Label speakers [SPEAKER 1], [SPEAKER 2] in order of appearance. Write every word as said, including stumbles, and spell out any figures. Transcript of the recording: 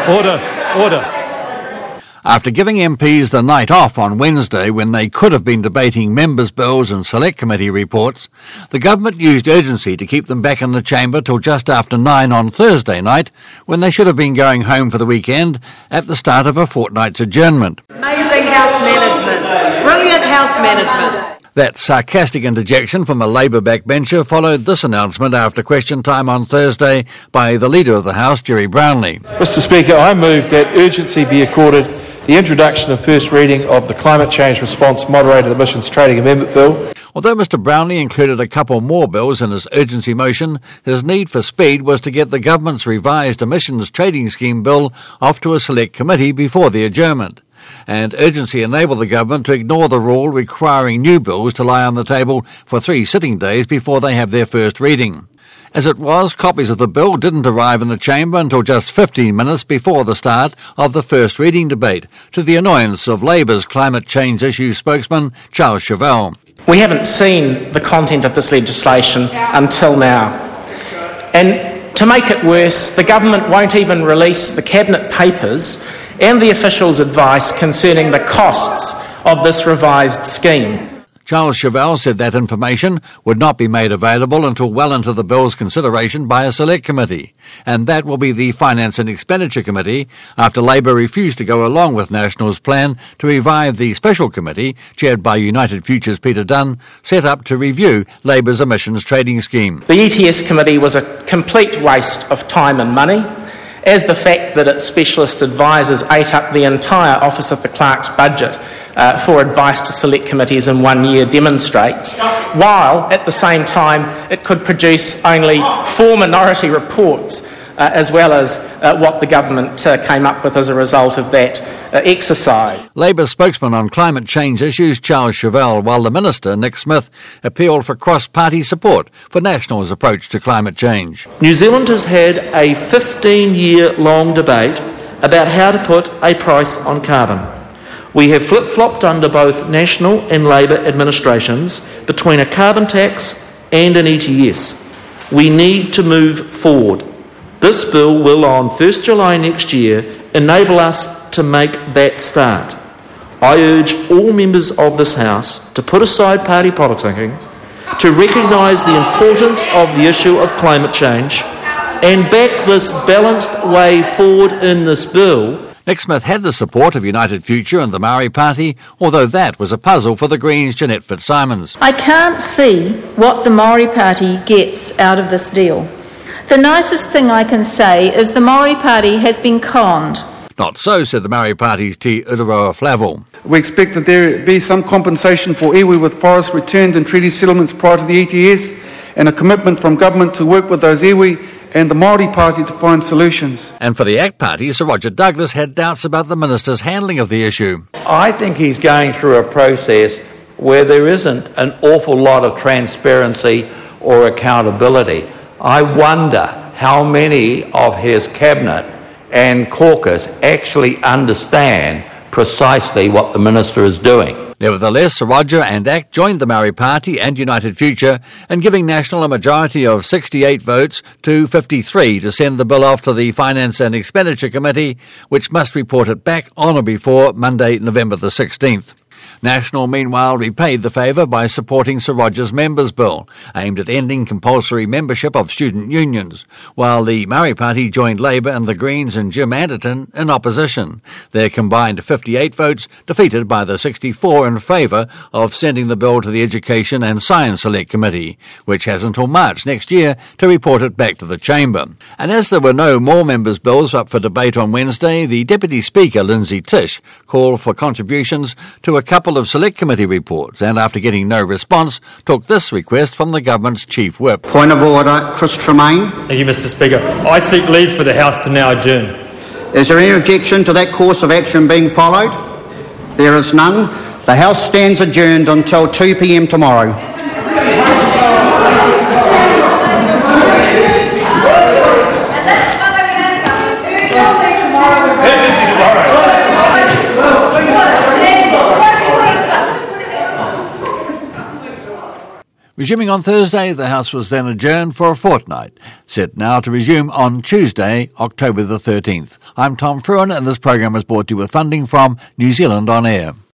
[SPEAKER 1] Order, order.
[SPEAKER 2] After giving M Ps the night off on Wednesday when they could have been debating members' bills and select committee reports, the government used urgency to keep them back in the chamber till just after nine on Thursday night, when they should have been going home for the weekend at the start of a fortnight's adjournment.
[SPEAKER 3] Amazing House management. Brilliant House management.
[SPEAKER 2] That sarcastic interjection from a Labour backbencher followed this announcement after question time on Thursday by the Leader of the House, Gerry Brownlee.
[SPEAKER 4] Mister Speaker, I move that urgency be accorded the introduction and first reading of the Climate Change Response Moderated Emissions Trading Amendment Bill.
[SPEAKER 2] Although Mister Brownlee included a couple more bills in his urgency motion, his need for speed was to get the government's revised emissions trading scheme bill off to a select committee before the adjournment. And urgency enabled the government to ignore the rule requiring new bills to lie on the table for three sitting days before they have their first reading. As it was, copies of the bill didn't arrive in the chamber until just fifteen minutes before the start of the first reading debate, to the annoyance of Labour's climate change issue spokesman, Charles Chauvel.
[SPEAKER 5] We haven't seen the content of this legislation until now. And to make it worse, the government won't even release the Cabinet papers and the officials' advice concerning the costs of this revised scheme.
[SPEAKER 2] Charles Chauvel said that information would not be made available until well into the bill's consideration by a select committee, and that will be the Finance and Expenditure Committee, after Labour refused to go along with National's plan to revive the special committee, chaired by United Future's Peter Dunn, set up to review Labour's emissions trading scheme.
[SPEAKER 5] The E T S committee was a complete waste of time and money, as the fact that its specialist advisers ate up the entire Office of the Clerk's budget Uh, for advice to select committees in one year demonstrates, while at the same time it could produce only four minority reports, uh, as well as uh, what the government uh, came up with as a result of that uh, exercise.
[SPEAKER 2] Labour spokesman on climate change issues, Charles Chauvel, while the Minister, Nick Smith, appealed for cross-party support for National's approach to climate change.
[SPEAKER 6] New Zealand has had a fifteen-year-long debate about how to put a price on carbon. We have flip-flopped under both National and Labour administrations between a carbon tax and an E T S. We need to move forward. This bill will, on first of July next year, enable us to make that start. I urge all members of this House to put aside party politicking, to recognise the importance of the issue of climate change, and back this balanced way forward in this bill.
[SPEAKER 2] Nick Smith had the support of United Future and the Maori Party, although that was a puzzle for the Greens' Jeanette Fitzsimons.
[SPEAKER 7] I can't see what the Maori Party gets out of this deal. The nicest thing I can say is the Maori Party has been conned.
[SPEAKER 2] Not so, said the Maori Party's Te Uraroa Flavel.
[SPEAKER 8] We expect that there be some compensation for iwi with forests returned in treaty settlements prior to the E T S, and a commitment from government to work with those iwi and the Māori Party to find solutions.
[SPEAKER 2] And for the ACT Party, Sir Roger Douglas had doubts about the Minister's handling of the issue.
[SPEAKER 9] I think he's going through a process where there isn't an awful lot of transparency or accountability. I wonder how many of his cabinet and caucus actually understand precisely what the Minister is doing.
[SPEAKER 2] Nevertheless, Sir Roger and ACT joined the Maori Party and United Future in giving National a majority of sixty-eight votes to fifty-three to send the bill off to the Finance and Expenditure Committee, which must report it back on or before Monday, November the sixteenth. National, meanwhile, repaid the favour by supporting Sir Roger's Members' Bill, aimed at ending compulsory membership of student unions, while the Maori Party joined Labour and the Greens and Jim Anderton in opposition. Their combined fifty-eight votes defeated by the sixty-four in favour of sending the bill to the Education and Science Select Committee, which has until March next year to report it back to the Chamber. And as there were no more members' bills up for debate on Wednesday, the Deputy Speaker, Lindsay Tish, called for contributions to a couple of Select Committee reports, and after getting no response, took this request from the government's Chief Whip.
[SPEAKER 10] Point of order, Chris Tremaine.
[SPEAKER 1] Thank you, Mister Speaker. I seek leave for the House to now adjourn.
[SPEAKER 10] Is there any objection to that course of action being followed? There is none. The House stands adjourned until two p m tomorrow.
[SPEAKER 2] Resuming on Thursday, the House was then adjourned for a fortnight, set now to resume on Tuesday, October the thirteenth. I'm Tom Fruin, and this program is brought to you with funding from New Zealand On Air.